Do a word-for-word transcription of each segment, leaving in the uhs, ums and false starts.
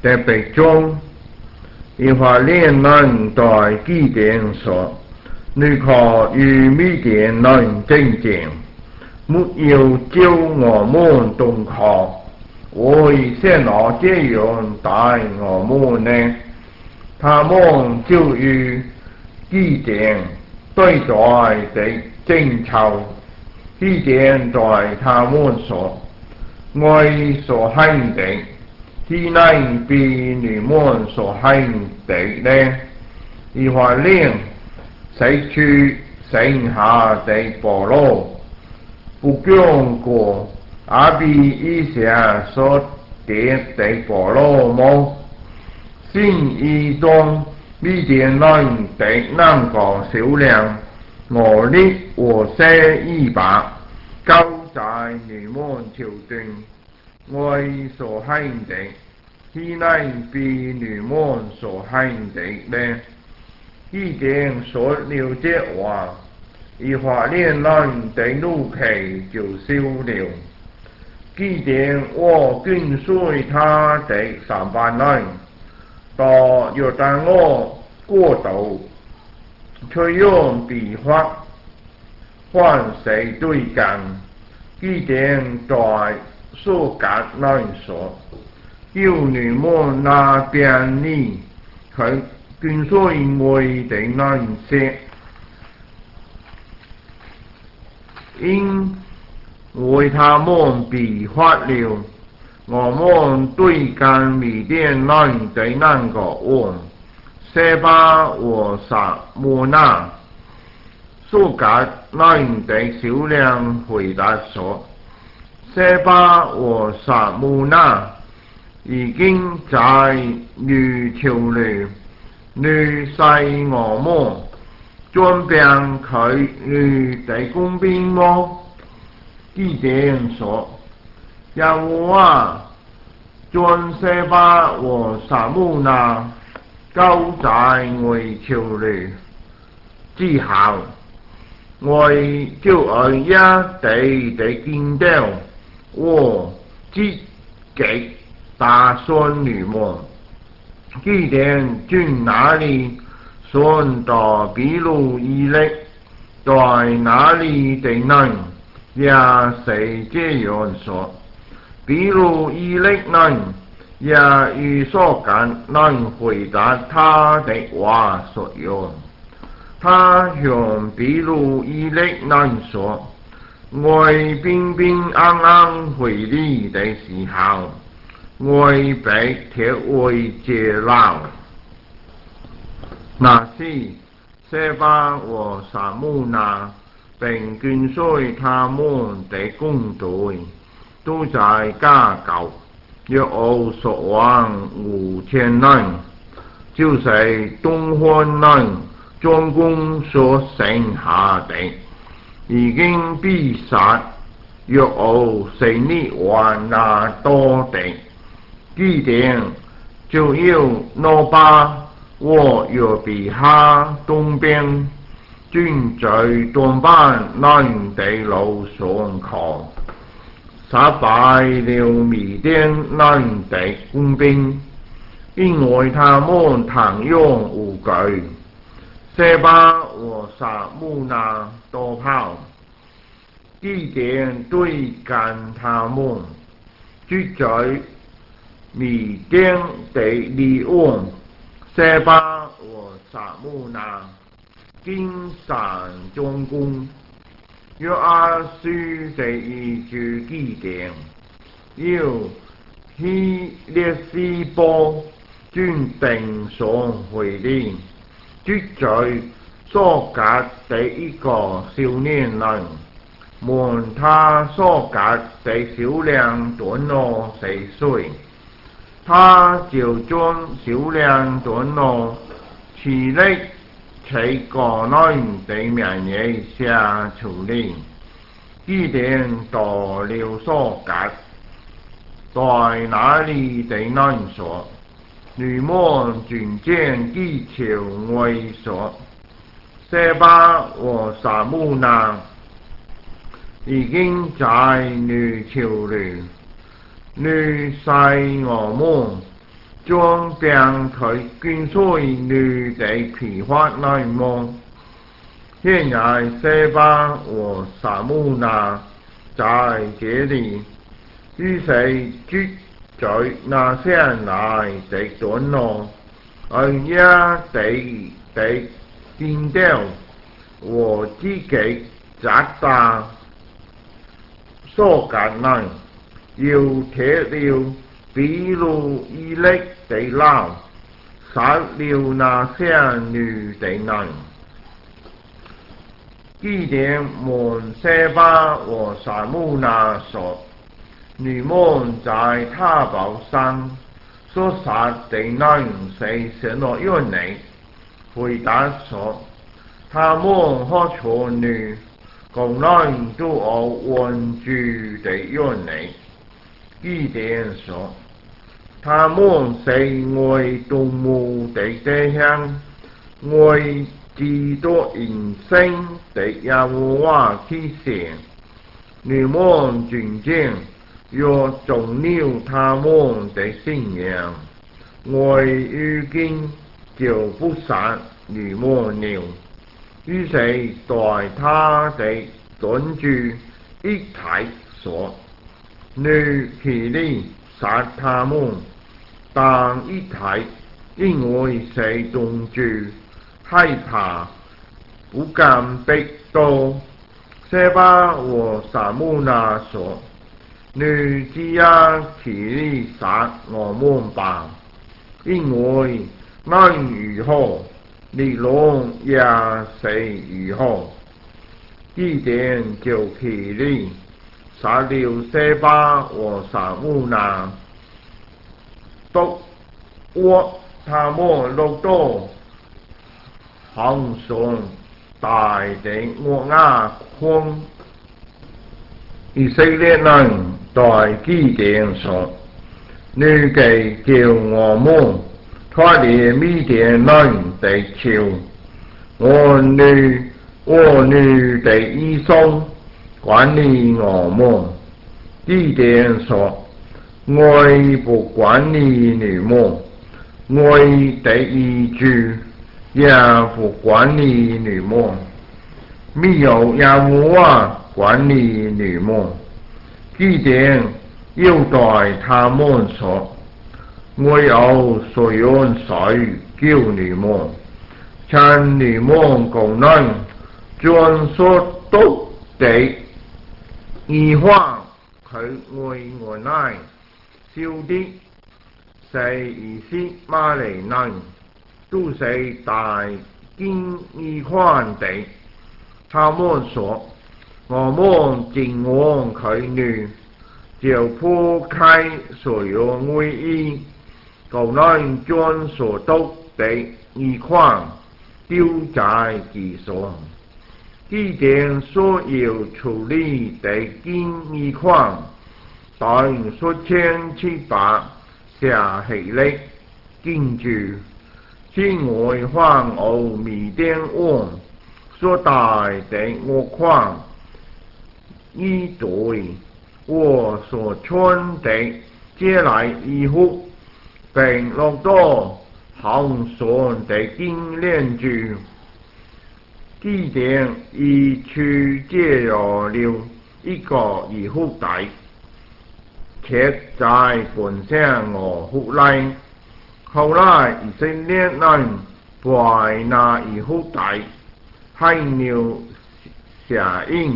在北中，以法莲人在基甸说：你可与米甸人争竞，没有救我们东靠，为什么这样待我们呢？他们就与基甸对待的争吵，基甸对他们说：我所行的，岂能比你们所行的呢？以法莲谁去剩下的部落，不经过阿比以下所得的部落么？先移动米甸人的那个数量，我力和些一百，交在你们手中。我所行的，岂能比你们所行的呢？基甸說了這話，以法蓮人的怒氣就消了。基甸和跟隨他的三百人，到約旦河過渡，卻用筆畫還誰對幹？基甸對所甲人說：要你們那邊你去跟隨我的人些，因為他們被發了我們對幹米甸人的那個王舍巴和撒母拿。所甲人的數量回答說：舍巴和撒母拿已經在你手裏。你使我們準備佢你的工兵麼？基甸說：耶和華將舍巴和撒母拿交在我手裏之後，我就按一地的見到我自己打算你們。基甸從那裡son到比路以勒，在那裡的人也是這樣說。比路以勒人也與所甲人回答他的話所用。他向比路以勒人說：我平平安安回嚟的時候，我被鐵位接牢。那時，舍巴和撒母拿並跟隨他們的軍隊，都在加狗，約有十萬五千人，就是東方人總共所剩下的，已經被殺約有四萬那多的。基甸就要挪巴和約比哈東邊，轉在東班人的路上靠，殺敗了米甸人的軍兵，因為他們唐勇無懼。舍巴和撒母拿逃跑，基甸對幹他們，住在米甸的利王。舍巴和撒母拿經山中攻，約阿書的兒子基甸要希列斯波轉定上回嚟，住在所甲的一個少年人，問他所甲的數量多少四歲。他就將數量多少起來七個人的名字寫出來。基甸到了所甲，在那裡的人說：你們尋見幾條我說，舍巴和撒母拿已經在你手裡，你使我們將病佢捐衰女的疲乏內夢。現在舍巴和撒慕拿在這裡，於是聚在那些來的短路，而也地地見到和自己責打所隔內，要鐵了比路以力的牢，殺了那些女的人。基甸問舍巴和撒慕拿說：你們在他堡上所殺的人是什麼原理？回答說：他們喝錯女，共人都有問主的原理。基甸說：他們是為動物的德行，為基督因生的耶和華起誓，你們尊敬又忠了他們的信仰，我如今就不殺你們了。於是對他的短主一體說：你起來殺他們，但一體因為是短主，害怕不敢逼到。舍巴和撒慕拿說：你只要起來殺我們吧，因為人如何，你龍也是如何。基甸就起來殺了舍巴和撒慕拿，毒獲他們落到行上大的惡牙坑。以色列人對基甸說：你既叫我們脫離米甸人的手，我女我女的衣裳管理我們。基甸說：我不管理你們，我的衣主也不管理你們，沒有耶和華管理你們。基甸又對他們說：我有所用水叫你們，趁你們共人將所得的異化佢為我來燒的是以斯瑪利人，都是大經異化的。他們說：我們敬往佢女，就破開所有外衣，共人將所得的異化丟在地上。基甸所要處理的經異化，但所千七百下起力敬主，是外患歐米甸王所帶的惡況，以對我所穿的這來衣服，並落到行上的金鏈主。基甸一去借了一個衣服帶，貼在本上我腹內。後來以色列人把那衣服帶獻了下印，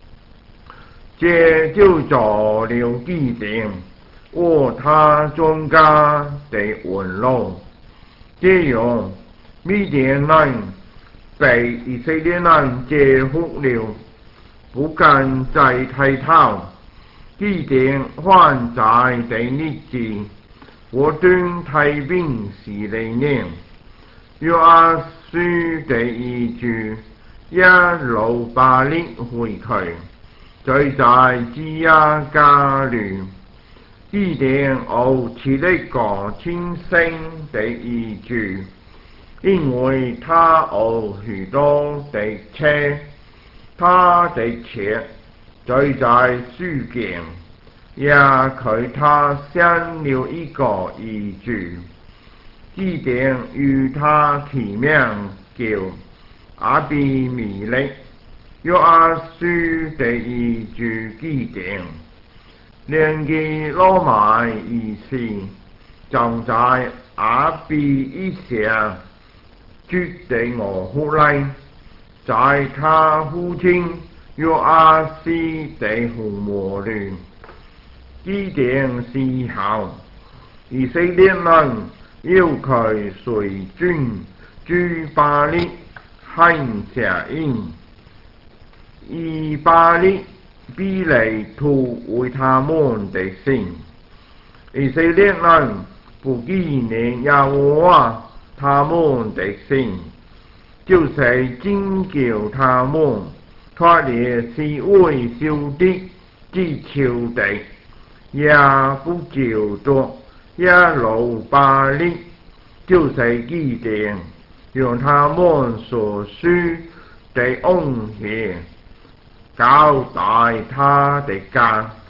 這就做了基甸和他全家的榮耀。這樣米甸人被以色列人折服了，不敢再抬頭。基甸還在的日子，我對太平四年，約阿書的衣主耶路巴力回去，就在基亞家裏。基甸又起了個親生的衣主，因為他有許多的車，他的車就在書間， 也给他生了一个儿子，基甸与他起名叫阿比米勒。约阿书第二子基甸，年纪老迈而死，葬在阿比以下绝地俄弗拉，在他父亲约阿斯的父母里。基甸死後，以色列人要佢隨尊諸巴力行邪淫，以巴力必嚟吐為他們的神。以色列人不紀念耶和華他們的神，就是拯救他們脫離四圍仇敵之仇敵，也不叫做耶路巴力，就是基甸，讓他們所需的恩賜交代他的家。